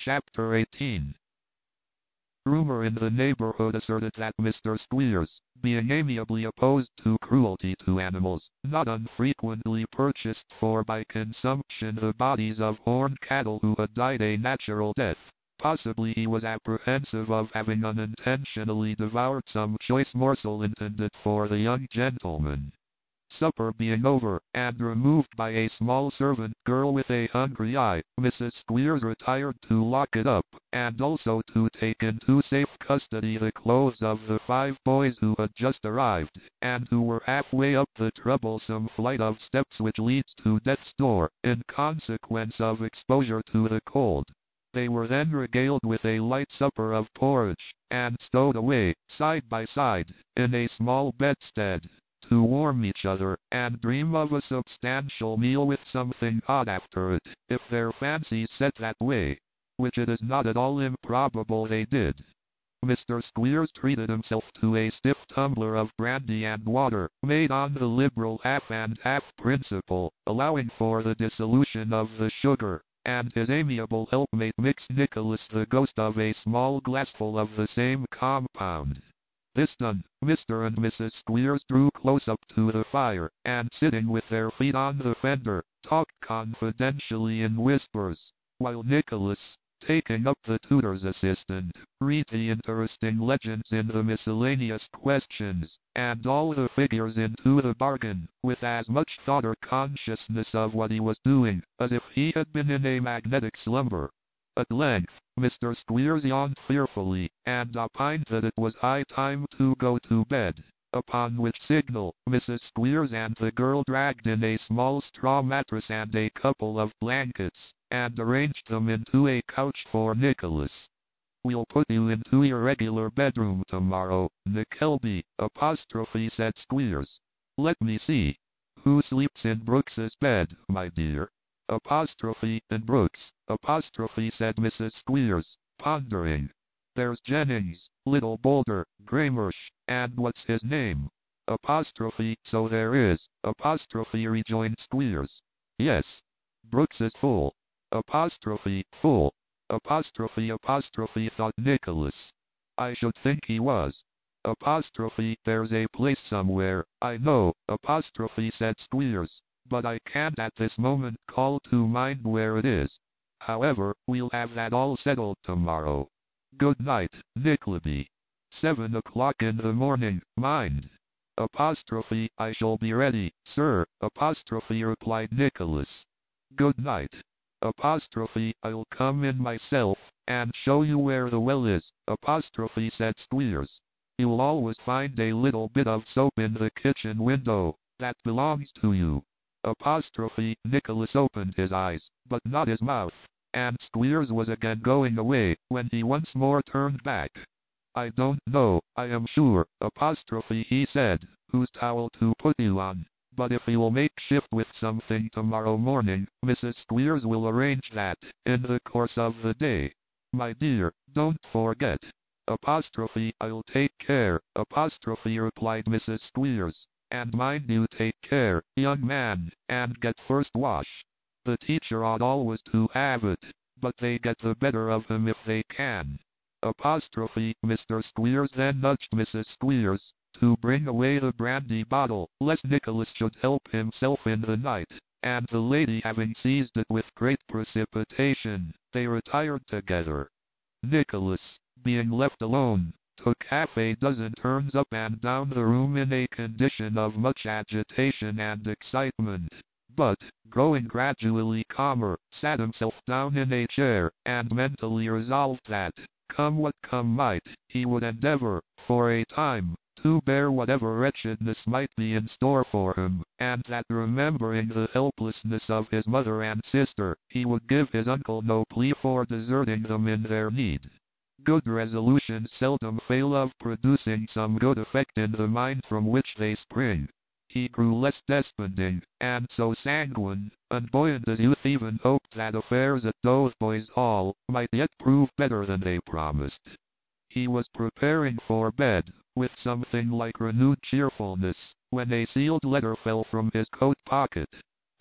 Chapter 18. Rumor in the neighborhood asserted that Mr. Squeers, being amiably opposed to cruelty to animals, not unfrequently purchased for by consumption the bodies of horned cattle who had died a natural death. Possibly he was apprehensive of having unintentionally devoured some choice morsel intended for the young gentleman. Supper being over, and removed by a small servant girl with a hungry eye, Mrs. Squeers retired to lock it up, and also to take into safe custody the clothes of the 5 boys who had just arrived, and who were halfway up the troublesome flight of steps which leads to death's door, in consequence of exposure to the cold. They were then regaled with a light supper of porridge, and stowed away, side by side, in a small bedstead, to warm each other, and dream of a substantial meal with something hot after it, if their fancies set that way, which it is not at all improbable they did. Mr. Squeers treated himself to a stiff tumbler of brandy and water, made on the liberal half-and-half principle, allowing for the dissolution of the sugar, and his amiable helpmate mixed Nicholas the ghost of a small glassful of the same compound. This done, Mr. and Mrs. Squeers drew close up to the fire, and sitting with their feet on the fender, talked confidentially in whispers, while Nicholas, taking up the tutor's assistant, read the interesting legends in the miscellaneous questions, and all the figures into the bargain, with as much thought or consciousness of what he was doing, as if he had been in a magnetic slumber. At length, Mr. Squeers yawned fearfully, and opined that it was high time to go to bed, upon which signal, Mrs. Squeers and the girl dragged in a small straw mattress and a couple of blankets, and arranged them into a couch for Nicholas. "We'll put you into your regular bedroom tomorrow, Nickleby," said Squeers. "Let me see. Who sleeps in Brooks's bed, my dear?" "In Brooks," said Mrs. Squeers, pondering. "There's Jennings, Little Boulder, Graymarsh, and what's his name?" "So there is," rejoined Squeers. "Yes. Brooks is full." "Full," thought Nicholas. "I should think he was." "There's a place somewhere, I know," said Squeers, "but I can't at this moment call to mind where it is. However, we'll have that all settled tomorrow. Good night, Nickleby. 7 o'clock in the morning, mind." "I shall be ready, sir," replied Nicholas. "Good night." "I'll come in myself, and show you where the well is," said Squeers. "You'll always find a little bit of soap in the kitchen window, that belongs to you." Nicholas opened his eyes, but not his mouth, and Squeers was again going away, when he once more turned back. "I don't know, I am sure," he said, "whose towel to put you on, but if you'll make shift with something tomorrow morning, Mrs. Squeers will arrange that, in the course of the day. My dear, don't forget." "I'll take care," replied Mrs. Squeers. "And mind you take care, young man, and get first wash. The teacher ought always to have it, but they get the better of him if they can." Mr. Squeers then nudged Mrs. Squeers to bring away the brandy bottle, lest Nicholas should help himself in the night, and the lady having seized it with great precipitation, they retired together. Nicholas, being left alone, took half a dozen turns up and down the room in a condition of much agitation and excitement, but, growing gradually calmer, sat himself down in a chair, and mentally resolved that, come what come might, he would endeavor, for a time, to bear whatever wretchedness might be in store for him, and that remembering the helplessness of his mother and sister, he would give his uncle no plea for deserting them in their need. Good resolutions seldom fail of producing some good effect in the mind from which they spring. He grew less desponding, and so sanguine, and buoyant as youth even hoped that affairs at Dotheboys Hall might yet prove better than they promised. He was preparing for bed, with something like renewed cheerfulness, when a sealed letter fell from his coat pocket.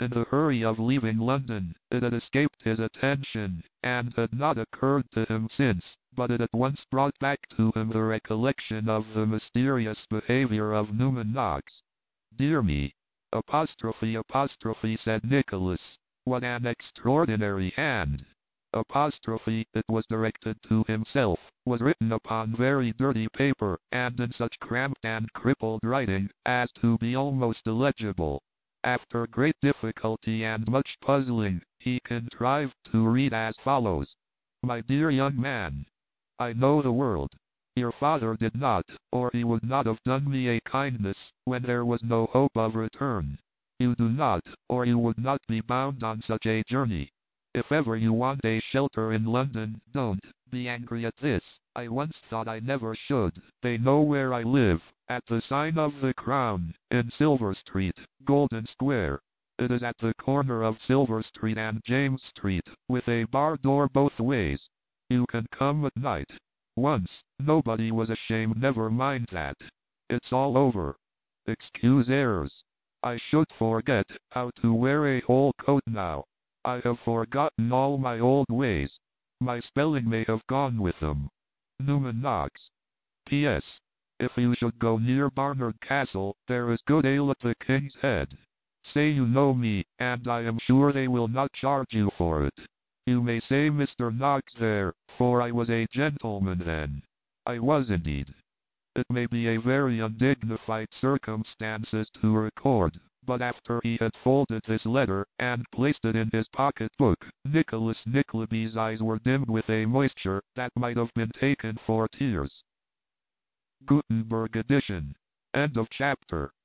In the hurry of leaving London, it had escaped his attention, and had not occurred to him since, but it at once brought back to him the recollection of the mysterious behavior of Newman Knox. "Dear me! Apostrophe, said Nicholas. What an extraordinary hand! Apostrophe, it was directed to himself, was written upon very dirty paper, and in such cramped and crippled writing, as to be almost illegible. After great difficulty and much puzzling, he contrived to read as follows: My dear young man, I know the world. Your father did not, or he would not have done me a kindness, when there was no hope of return. You do not, or you would not be bound on such a journey. If ever you want a shelter in London, don't be angry at this. I once thought I never should. They know where I live, at the sign of the Crown, in Silver Street, Golden Square. It is at the corner of Silver Street and James Street, with a bar door both ways. You can come at night. Once, nobody was ashamed, never mind that. It's all over. Excuse errors. I should forget how to wear a whole coat now. I have forgotten all my old ways. My spelling may have gone with them. Newman Knox. P.S. If you should go near Barnard Castle, there is good ale at the King's Head. Say you know me, and I am sure they will not charge you for it. You may say Mr. Knox there, for I was a gentleman then. I was indeed. It may be a very undignified circumstances to record, but after he had folded this letter, and placed it in his pocket-book, Nicholas Nickleby's eyes were dimmed with a moisture that might have been taken for tears. Gutenberg edition. End of chapter.